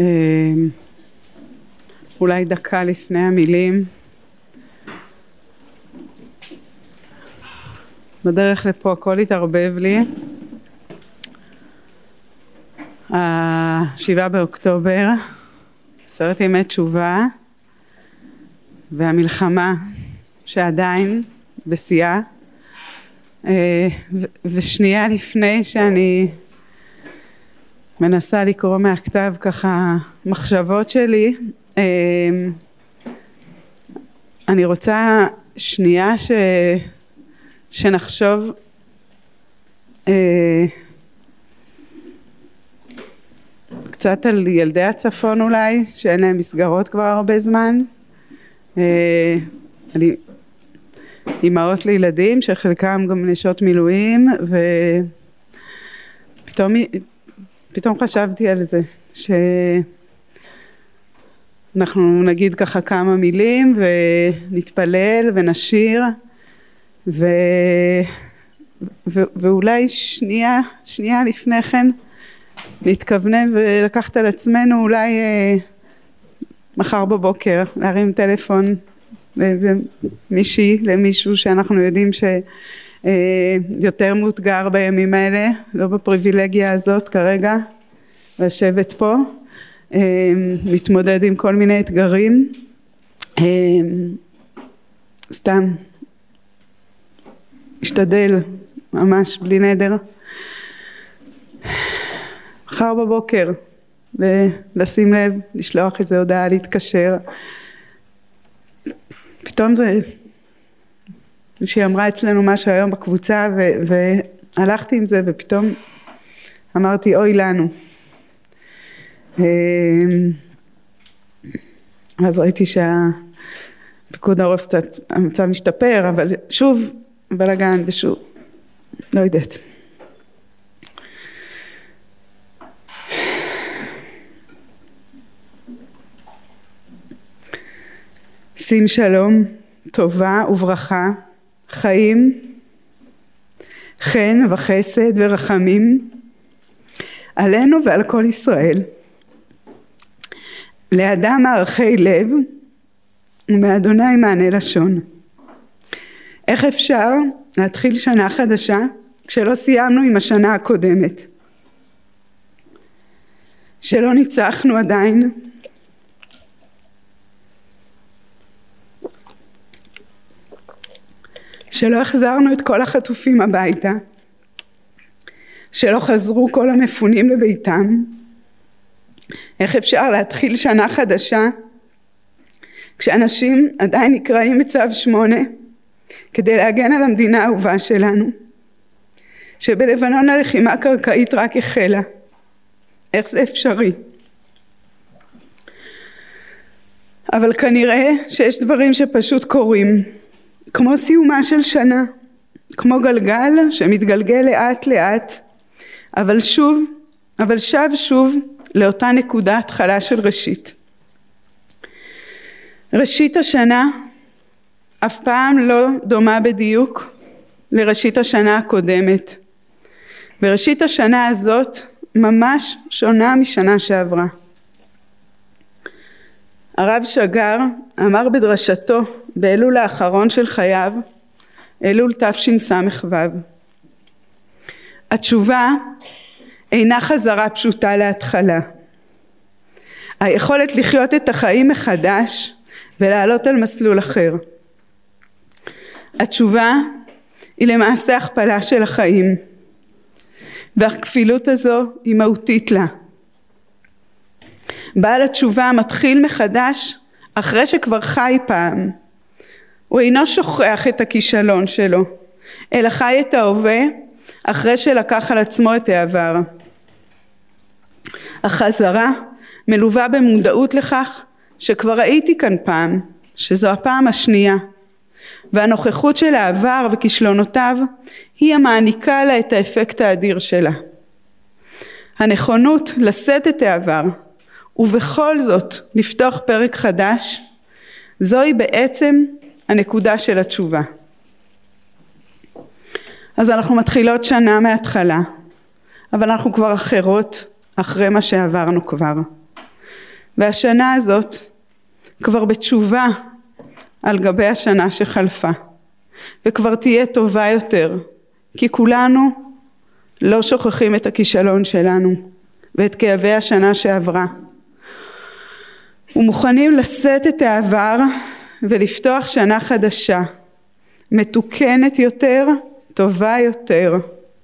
אולי דקה לפני המילים. בדרך לפה הכל התערבב לי. 7 באוקטובר, 10 ימי תשובה, והמלחמה שעדיין בשיאה. ושנייה לפני שאני מנסה לקרוא מהכתב ככה מחשבות שלי, אני רוצה שנייה שנחשוב קצת על ילדי הצפון אולי, שאין להם מסגרות כבר הרבה זמן. אני אימהות לילדים שחלקם גם נשות מילואים, ופתאום חשבתי על זה, שאנחנו נגיד ככה כמה מילים ונתפלל ונשיר, ואולי שנייה לפני כן להתכוונן ולקחת על עצמנו אולי מחר בבוקר להרים טלפון למישהו שאנחנו יודעים שיותר מאותגר בימים האלה, לא בפריבילגיה הזאת כרגע, לשבת פה, מתמודד עם כל מיני אתגרים, סתם השתדל ממש בלי נדר מחר בבוקר ולשים לב, לשלוח איזו הודעה, להתקשר. פתאום זה, מישהי אמרה אצלנו משהו היום בקבוצה והלכתי עם זה, ופתאום אמרתי אוי לנו. אז ראיתי שהפיקוד העורף קצת, המצב משתפר, אבל שוב בלגן ושוב, לא יודעת. שים שלום, טובה וברכה, חיים, חן וחסד ורחמים, עלינו ועל כל ישראל. לאדם מערכי לב, ומאדוני מענה לשון. איך אפשר להתחיל שנה חדשה, כשלא סיימנו עם השנה הקודמת? שלא ניצחנו עדיין, שלא החזרנו את כל החטופים הביתה, שלא חזרו כל המפונים לביתם. איך אפשר להתחיל שנה חדשה כשאנשים עדיין נקראים בצו 8 כדי להגן על המדינה האהובה שלנו, שבלבנון הלחימה הקרקעית רק החלה? איך זה אפשרי? אבל כנראה שיש דברים שפשוט קורים, כמו סיומה של שנה, כמו גלגל שמתגלגל לאט לאט, אבל שב שוב לאותה נקודה התחלה של ראשית. ראשית השנה אף פעם לא דומה בדיוק לראשית השנה הקודמת, וראשית השנה הזאת ממש שונה משנה שעברה. הרב שגר אמר בדרשתו באלול האחרון של חייו, אלול תשס"ו, התשובה אינה חזרה פשוטה להתחלה. היכולת לחיות את החיים מחדש ולעלות על מסלול אחר. התשובה היא למעשה הכפלה של החיים, והכפילות הזו היא מהותית לה. בעל התשובה מתחיל מחדש אחרי שכבר חי פעם. הוא אינו שוכח את הכישלון שלו, אלא חי את ההווה אחרי שלקח על עצמו את העבר. החזרה מלווה במודעות לכך שכבר הייתי כאן פעם, שזו הפעם השנייה, והנוכחות של העבר וכישלונותיו היא המעניקה לה את האפקט האדיר שלה. הנכונות לשאת את העבר ובכל זאת לפתוח פרק חדש, זוהי בעצם הנקודה של התשובה. אז אנחנו מתחילות שנה מההתחלה, אבל אנחנו כבר אחרות אחרי מה שעברנו כבר. והשנה הזאת כבר בתשובה על גבי השנה שחלפה, וכבר תהיה טובה יותר, כי כולנו לא שוכחים את הכישלון שלנו ואת כאבי השנה שעברה, ומוכנים לשאת את העבר ולפתוח שנה חדשה, מתוקנת יותר, טובה יותר.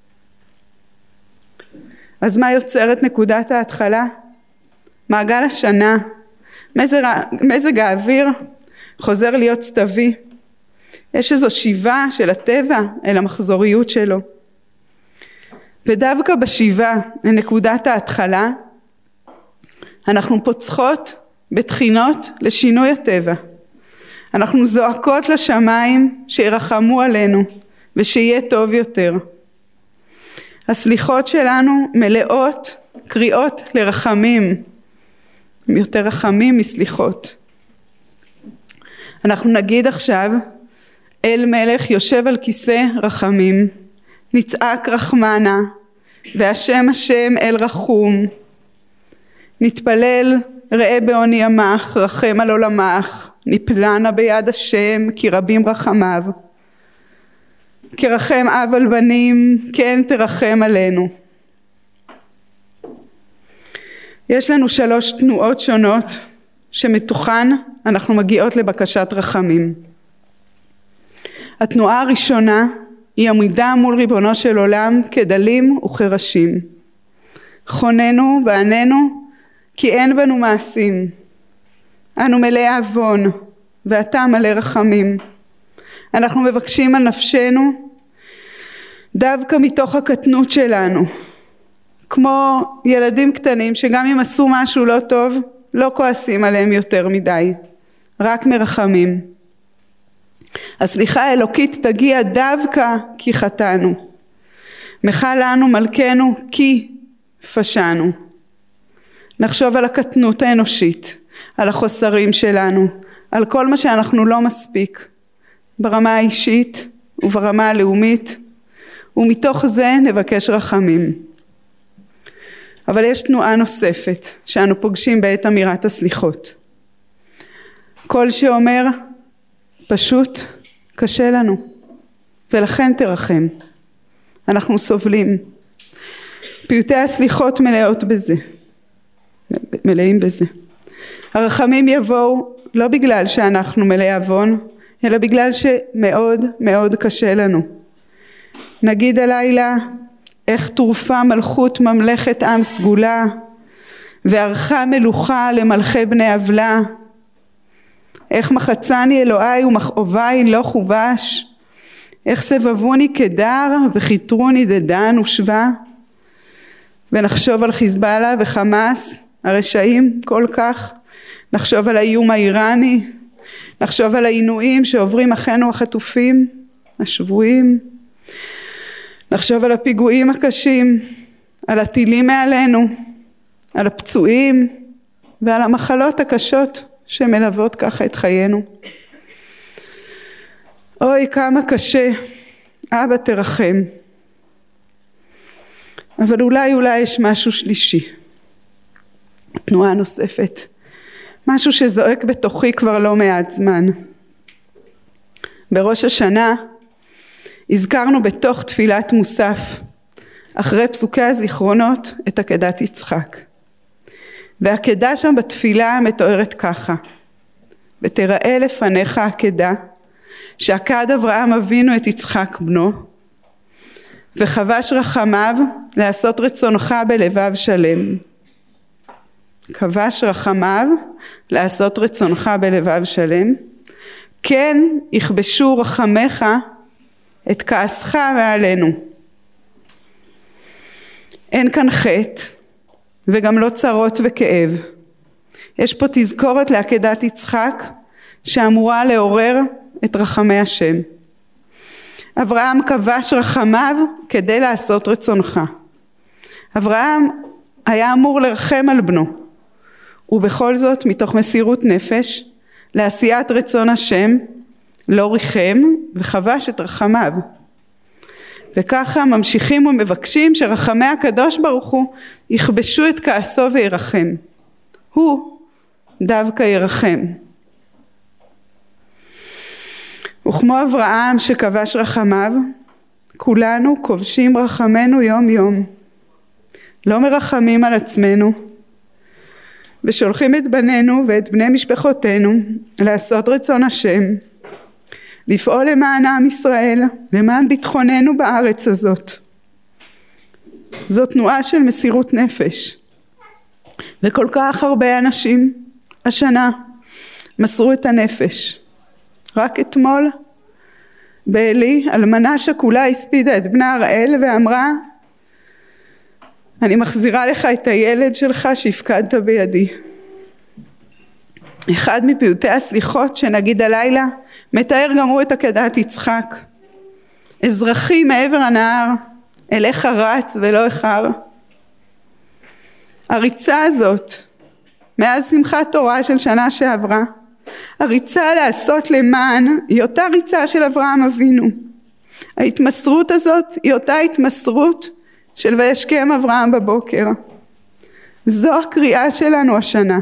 אז מה יוצר את נקודת ההתחלה? מעגל השנה, מזג האוויר חוזר להיות סתווי. יש איזו שיבה של הטבע אל המחזוריות שלו. ודווקא בשיבה לנקודת ההתחלה, אנחנו פוצחות בתחינות לשינוי הטבע. אנחנו זועקות לשמיים שירחמו עלינו ושיהיה טוב יותר. הסליחות שלנו מלאות קריאות לרחמים, יותר רחמים מסליחות. אנחנו נגיד עכשיו, אל מלך יושב על כיסא רחמים, נצעק רחמנה, והשם השם אל רחום. נתפלל, ראה בעוני עמך, רחם על עולמך, נפלנה ביד השם, כי רבים רחמיו. כרחם אב על בנים, כן תרחם עלינו. יש לנו 3 תנועות שונות, שמתוכן אנחנו מגיעות לבקשת רחמים. התנועה הראשונה היא עמידה מול ריבונו של עולם כדלים וכרשים. חוננו ועננו כי אין בנו מעשים. אנו מלאי עוון ואתה מלא רחמים. אנחנו מבקשים על נפשנו דווקא מתוך הקטנות שלנו. כמו ילדים קטנים שגם אם עשו משהו לא טוב, לא כועסים עליהם יותר מדי, רק מרחמים. הסליחה האלוקית תגיע דווקא כי חטאנו. מחל לנו מלכנו כי פשענו. נחשוב על הקטנות האנושית, על החוסרים שלנו, על כל מה שאנחנו לא מספיק, ברמה האישית וברמה הלאומית, ומתוך זה נבקש רחמים. אבל יש תנועה נוספת שאנו פוגשים בעת אמירת הסליחות. כל שאומר, פשוט קשה לנו, ולכן תרחם. אנחנו סובלים. פיוטי הסליחות מלאים בזה. הרחמים יבואו לא בגלל שאנחנו מלאי עוון, אלא בגלל שמאוד מאוד קשה לנו. נגיד הלילה, איך תרופה מלכות ממלכת עם סגולה, וערכה מלוכה למלכי בני עוולה. איך מחצני אלוהי ומכאובי לא חובש, איך סבבוני כדר וחיתרוני דדן ושווה. ונחשוב על חיזבאללה וחמאס, הרשעים כל כך, נחשוב על האיום האיראני, נחשוב על העינויים שעוברים אחינו החטופים, השבויים, נחשוב על הפיגועים הקשים, על הטילים מעלינו, על הפצועים ועל המחלות הקשות שמלוות ככה את חיינו. אוי כמה קשה, אבא תרחם. אבל אולי יש משהו שלישי, תנועה נוספת, משהו שזועק בתוכי כבר לא מעט זמן. בראש השנה הזכרנו בתוך תפילת מוסף, אחרי פסוקי הזיכרונות, את עקדת יצחק. והעקדה שם בתפילה מתוארת ככה: ותראה לפניך עקדה, שעקד אברהם אבינו את יצחק בנו, וחבש רחמיו לעשות רצונך בלבב שלם. כבש רחמיו לעשות רצונך בלבב שלם, כן יכבשו רחמך את כעסך מעלינו. אין כאן חטא וגם לא צרות וכאב. יש פה תזכורת לעקדת יצחק שאמורה לעורר את רחמי השם. אברהם כבש רחמיו כדי לעשות רצונך. אברהם היה אמור לרחם על בנו, ובכל זאת מתוך מסירות נפש לעשיית רצון השם לא ריחם וחבש את רחמיו. וככה ממשיכים ומבקשים שרחמי הקדוש ברוך הוא יכבשו את כעסו וירחם. הוא דווקא ירחם. וכמו אברהם שכבש רחמיו, כולנו כובשים רחמנו יום יום. לא מרחמים על עצמנו, ושולחים את בנינו ואת בני משפחותינו לעשות רצון השם, לפעול למען עם ישראל, למען ביטחוננו בארץ הזאת. זו תנועה של מסירות נפש. וכל כך הרבה אנשים השנה מסרו את הנפש. רק אתמול בעלי, אלמנה שכולה הספידה את בנה הראל ואמרה, אני מחזירה לך את הילד שלך שהפקדת בידי. אחד מפיוטי הסליחות שנגיד הלילה מתאר גם הוא את עקדת יצחק. אזרחי מעבר הנהר, אליך רץ ולא אחר. הריצה הזאת, מאז שמחת תורה של שנה שעברה, הריצה לעשות למען היא אותה ריצה של אברהם אבינו. ההתמסרות הזאת היא אותה התמסרות של וישכם אברהם בבוקר. זו הקריאה שלנו השנה.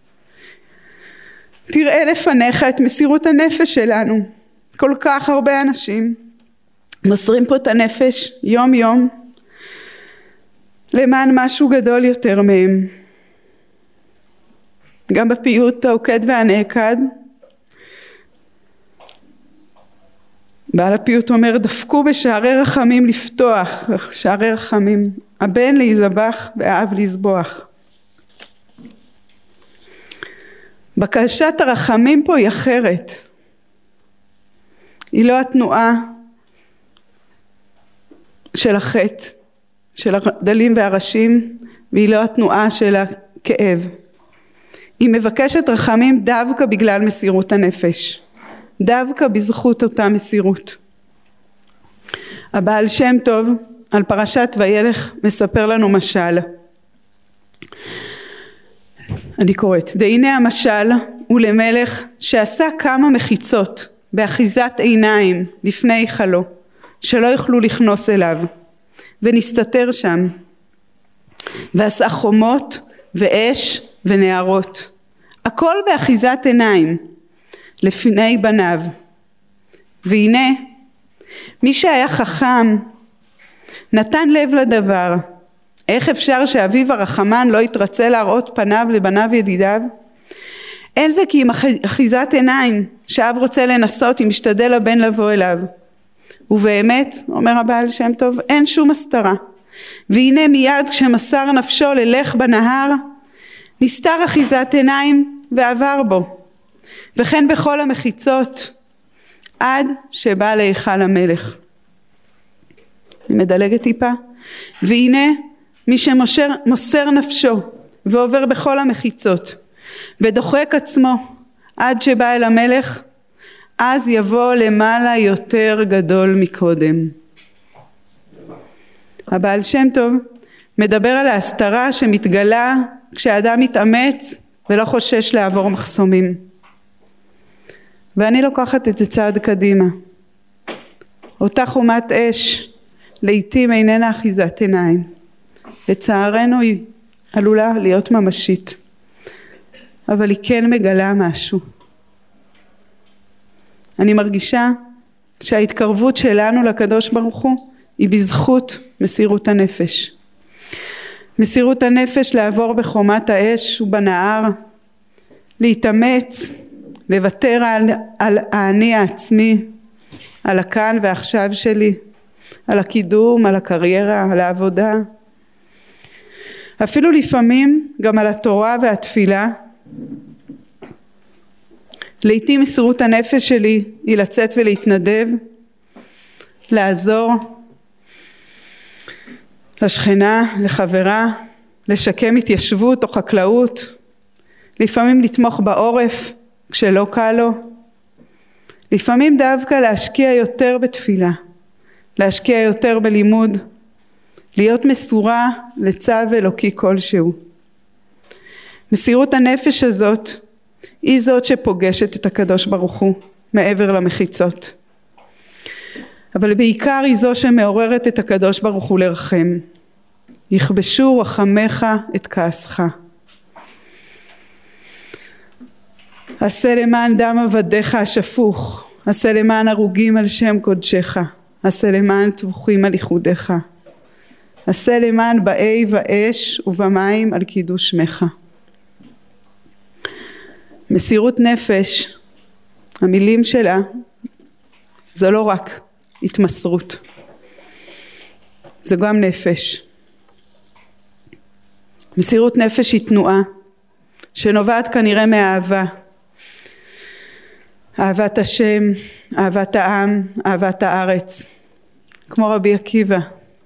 תראה לפניך את מסירות הנפש שלנו. כל כך הרבה אנשים מוסרים פה את הנפש יום יום למען משהו גדול יותר מהם. גם בפיוט העוקד והנעקד, בעל הפיוט אומר, דפקו בשערי רחמים לפתוח, שערי רחמים, הבן להיזבח והאב לזבוח. בקשת הרחמים פה היא אחרת. היא לא התנועה של החטא, של הדלים והרשים, והיא לא התנועה של הכאב. היא מבקשת רחמים דווקא בגלל מסירות הנפש. דווקא בזכות אותה מסירות. הבעל שם טוב על פרשת וילך מספר לנו משל. אני קוראת, והנה המשל הוא למלך שעשה כמה מחיצות באחיזת עיניים לפני היכלו, שלא יוכלו לכנוס אליו, ונסתתר שם, ועשה חומות ואש ונערות, הכל באחיזת עיניים לפני בניו. והנה מי שהיה חכם נתן לב לדבר. איך אפשר שאביו הרחמן לא יתרצה להראות פניו לבניו ידידיו? אין זה כי עם אחיזת עיניים שאב רוצה לנסות, אם משתדל הבן לבוא אליו. ובאמת, אומר הבעל שם טוב, אין שום הסתרה. והנה מיד כשמסר נפשו ללך בנהר, נסתר אחיזת עיניים ועבר בו. וכן בכל המחיצות, עד שבא להיכל המלך. אני מדלגת טיפה. והנה מי שמוסר נפשו ועובר בכל המחיצות ודוחק עצמו עד שבא אל המלך, אז יבוא למעלה יותר גדול מקודם. הבעל שם טוב מדבר על ההסתרה שמתגלה כשאדם מתאמץ ולא חושש לעבור מחסומים. ואני לוקחת את זה צעד קדימה. אותה חומת אש לעתים איננה אחיזת עיניים. לצערנו היא עלולה להיות ממשית. אבל היא כן מגלה משהו. אני מרגישה שההתקרבות שלנו לקדוש ברוך הוא היא בזכות מסירות הנפש. מסירות הנפש לעבור בחומת האש ובנהר, להתאמץ, לוותר על האני העצמי, על הכאן ועכשיו שלי, על הקידום, על הקריירה, על העבודה. אפילו לפעמים גם על התורה והתפילה. לעתים מסירות הנפש שלי היא לצאת ולהתנדב, לעזור לשכנה, לחברה, לשקם התיישבות או חקלאות, לפעמים לתמוך בעורף כשלא קל לו, לפעמים דווקא להשקיע יותר בתפילה, להשקיע יותר בלימוד, להיות מסורה לצו אלוקי כלשהו. מסירות הנפש הזאת היא זאת שפוגשת את הקדוש ברוך הוא מעבר למחיצות. אבל בעיקר היא זו שמעוררת את הקדוש ברוך הוא לרחם. יכבשו רחמך את כעסך. עשה למען דם עבדיך השפוך, עשה למען הרוגים על שם קודשך, עשה למען טבוחים על ייחודיך, עשה למען באי ואש ובמים על קידוש שמך. מסירות נפש, המילים שלה, זה לא רק התמסרות, זה גם נפש. מסירות נפש היא תנועה שנובעת כנראה מאהבה, אהבת השם, אהבת העם, אהבת הארץ, כמו רבי עקיבא.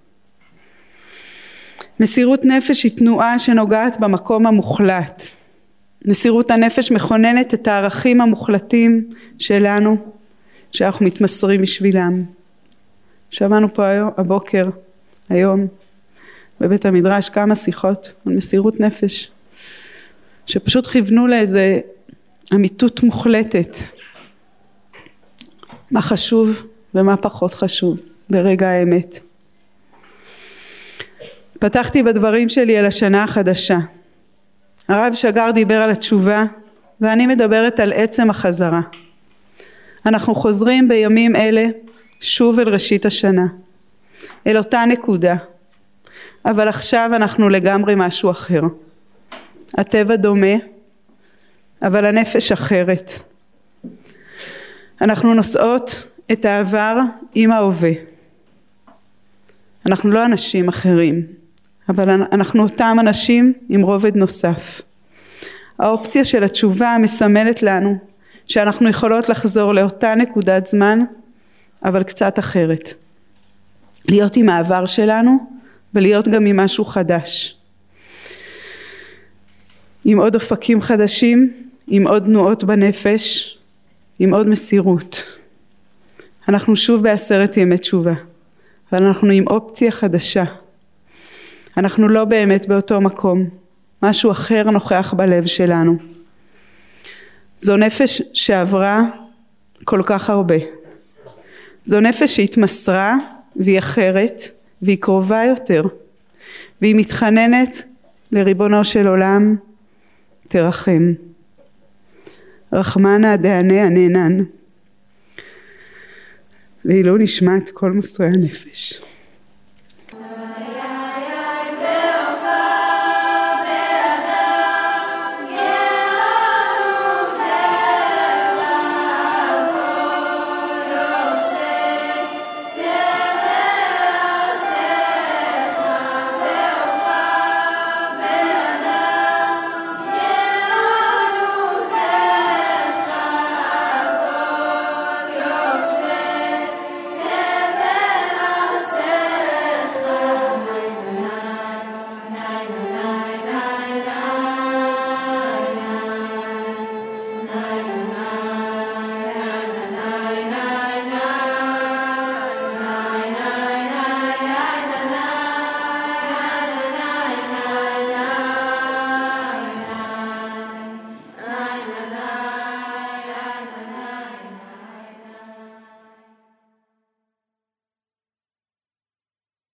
מסירות נפש היא תנועה שנוגעת במקום המוחלט. מסירות הנפש מכוננת את הערכים המוחלטים שלנו, שאנחנו מתמסרים בשבילם. שמענו פה הבוקר, היום, בבית המדרש כמה שיחות על מסירות נפש, שפשוט כיוונו לאיזה אמיתות מוחלטת, מה חשוב ומה פחות חשוב ברגע האמת. פתחתי בדברים שלי על השנה החדשה. הרב שגר דיבר על התשובה, ואני מדברת על עצם החזרה. אנחנו חוזרים בימים אלה שוב אל ראשית השנה, אל אותה נקודה, אבל עכשיו אנחנו לגמרי משהו אחר. הטבע דומה, אבל הנפש אחרת. אנחנו נושאות את העבר עם ההווה. אנחנו לא אנשים אחרים, אבל אנחנו אותם אנשים עם רובד נוסף. האופציה של התשובה מסמלת לנו שאנחנו יכולות לחזור לאותה נקודת זמן, אבל קצת אחרת. להיות עם העבר שלנו ולהיות גם עם משהו חדש. עם עוד אופקים חדשים, עם עוד תנועות בנפש, עם עוד מסירות. אנחנו שוב בעשרת ימי תשובה, אבל אנחנו עם אופציה חדשה. אנחנו לא באמת באותו מקום, משהו אחר נוכח בלב שלנו. זו נפש שעברה כל כך הרבה. זו נפש שהתמסרה והיא אחרת והיא קרובה יותר, והיא מתחננת לריבונו של עולם, תרחם. רחמנה דענה עננן. ואילו נשמעת כל מוסרי הנפש.